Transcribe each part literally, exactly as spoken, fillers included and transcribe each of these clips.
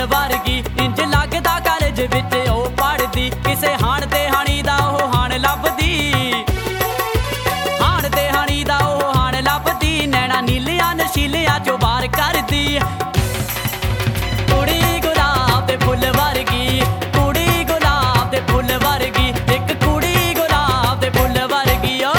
full वर्गी इंज लगदा college विच ओ पढ़दी किसे हाण ते हाणी दा ओ हाण लभदी हाण ते हाणी दा ओ हाण लभदी नैना नीलिया नशीलिया चो बार करदी कुड़ी गुलाब दे फुल वर्गी कुड़ी गुलाब दे फुल वर्गी एक कुड़ी गुलाब दे फुल वर्गी ओ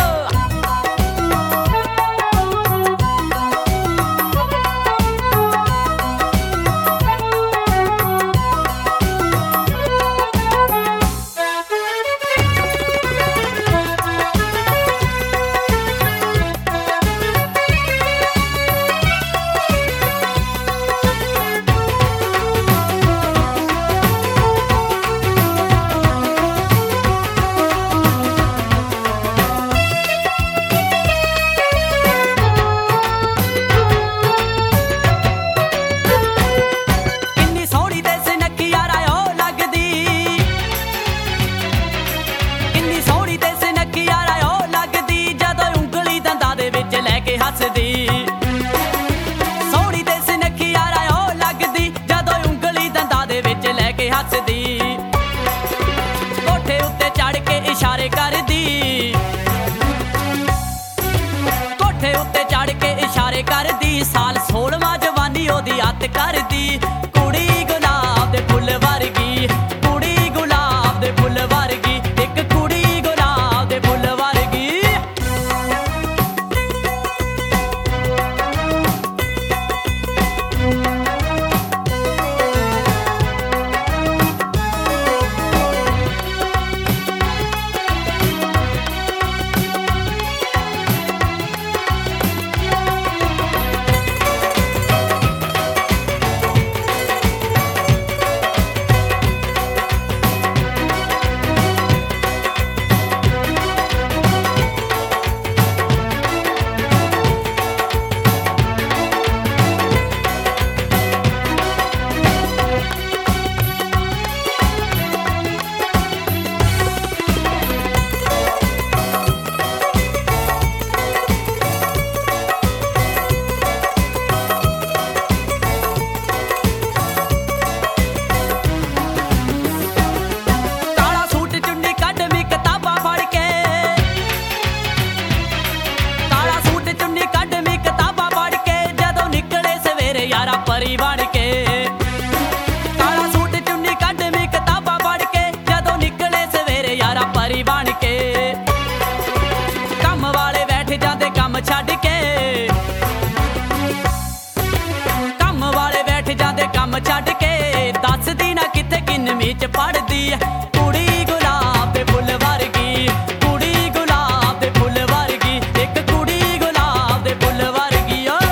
हसदी सोहनी ते सुनखी यारा ओ लगदी जदों उंगली दंदा दे विच लैके हसदी कोठे उत्ते चढ़ के इशारे करदी कोठे उत्ते चढ़ के इशारे करदी साल सोलवां जवानी ओदी अत करदी कुड़ी गुलाब दे फुल वर्गी कुड़ी गुलाब दे फुल वर्गी एक कुड़ी गुलाब दे फुल वर्गी परी बन के काला सूट चुन्नी कढ़वी किताबां पढ़ के जदों निकले सवेरे यारा परी बन के कम वाले बैठ जाते कम छड्ड के कम वाले बैठ जाते कम छड्ड के दसदी ना किथे किन्नवीं च पढ़दी कुड़ी गुलाब दे फुल वर्गी कुड़ी गुलाब दे फुल वर्गी एक कुड़ी गुलाब दे फुल वर्गी ओए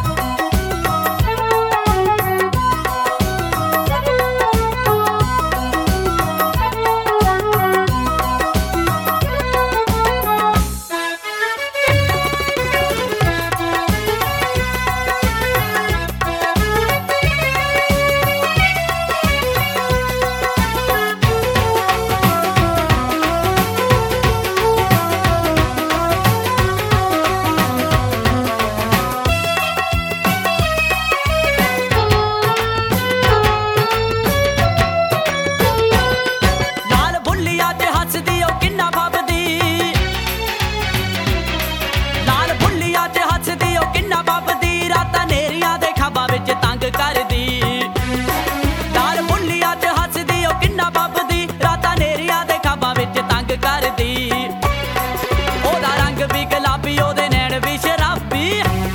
तंग करदी लाल बुल्लिया च हसदी ओ किन्ना बबदी रातां नेरिया दे खाबां विच तंग करदी ओदा रंग भी गुलाबी ओदे नैन भी शराबी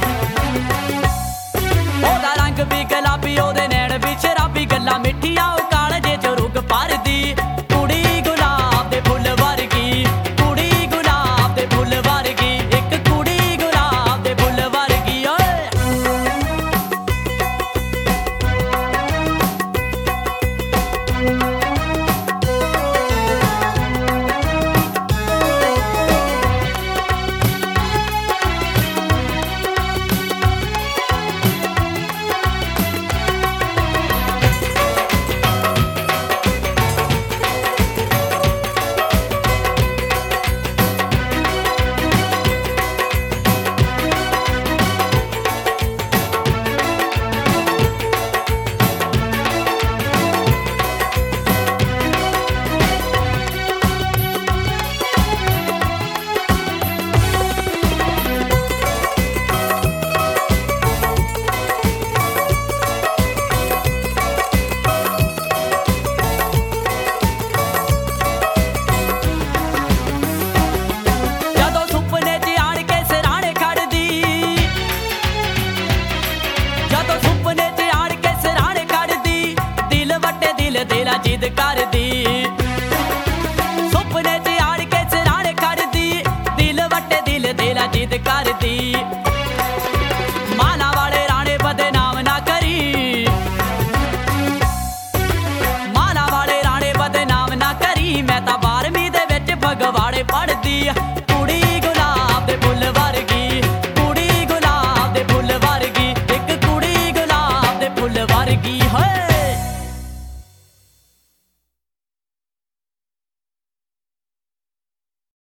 ओदा रंग भी गुलाबी ओदे नैन भी शराबी गल्लां मिठियां ओ कालजे च रुग भरदी कुड़ी गुलाब दे फुल वर्गी कुड़ी गुलाब दे फुल वर्गी एक कुड़ी गुलाब दे फुल वर्गी ओए ਦਿਲ ਆ ਜਿੱਦ ਕਰਦੀ ਸੁਪਨੇ ਚ ਆੜ ਕੇ ਸਿਰਾਣੇ ਖੜਦੀ ਦਿਲ ਵੱਟੇ ਦਿਲ ਦਿਲ ਆ ਜਿੱਦ ਕਰਦੀ ਮਾਲਾ ਵਾਲੇ ਰਾਣੇ ਬਦਨਾਮ ਨਾ ਕਰੀ ਮਾਲਾ ਵਾਲੇ ਰਾਣੇ ਬਦਨਾਮ ਨਾ ਕਰੀ ਮੈਂ ਤਾਂ ਬਾਰਵੀਂ ਦੇ ਵਿੱਚ ਫਗਵਾੜੇ ਪੜ੍ਹਦੀ